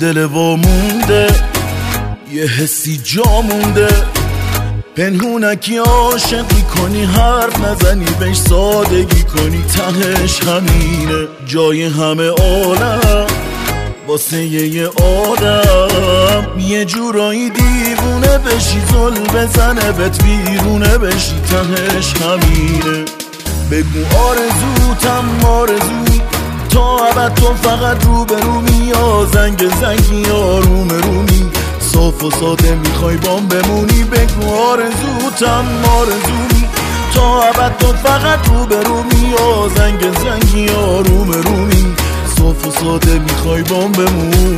دل وامونده یه حسی جا مونده پنهونکی عاشق میکنی حرف نزنی بهش سادگی کنی تهش همینه جای همه عالم واسه یه آدم یه جورایی دیوونه بشی زل بزنه بهت بیرونه بشی تهش همینه بگو آرزوتم آرزوی تا ابد تو فقط روبرومی یا زنگی آروم رومی صاف و ساده میخوای بام بمونی بگو آرزوتم آرزوی تا ابد تو فقط روبرومی یا زنگی آروم رومی صاف و ساده میخوای بام بمونی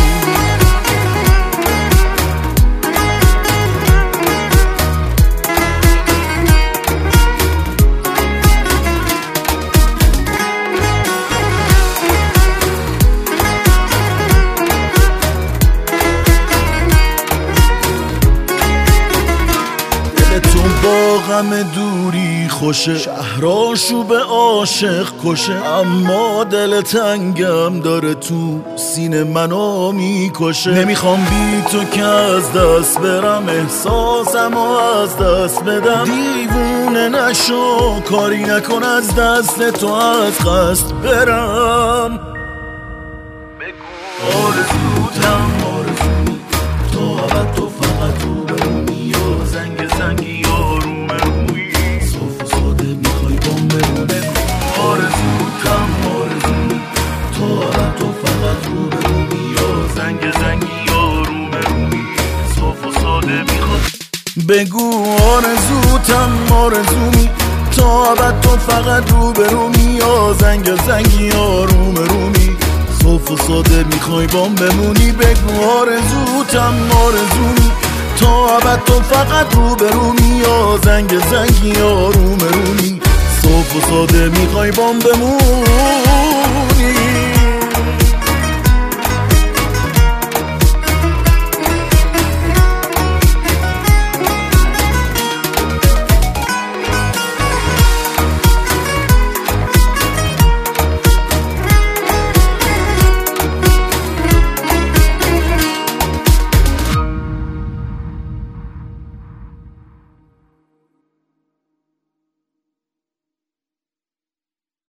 با غم دوری خوشه شهراشو به عاشق کشه اما دل تنگم داره تو سینه منو میکشه نمیخوام بی تو که از دست برم احساسمو از دست بدم دیوونه نشو کاری نکن از دست تو از قصد برم بگو آرزوتم آرزوی تا ابد تو فقط رو برومی یا زنگی آروم روی صاف و ساده میخوای بام بمونه آرزوتم آرزوی تا ابد تو فقط رو برومی یا زنگی آروم روی صاف و ساده میخوای بگو آرزوتم آرزوی تا ابد تو فقط رو برومی یا زنگی آروم رومی صاف و ساده میخوای بام بمونی بگو آرزوتم آرزوی تا ابد تو فقط روبرومی یا زنگی آروم رومی صاف و ساده میخوای بام بمونی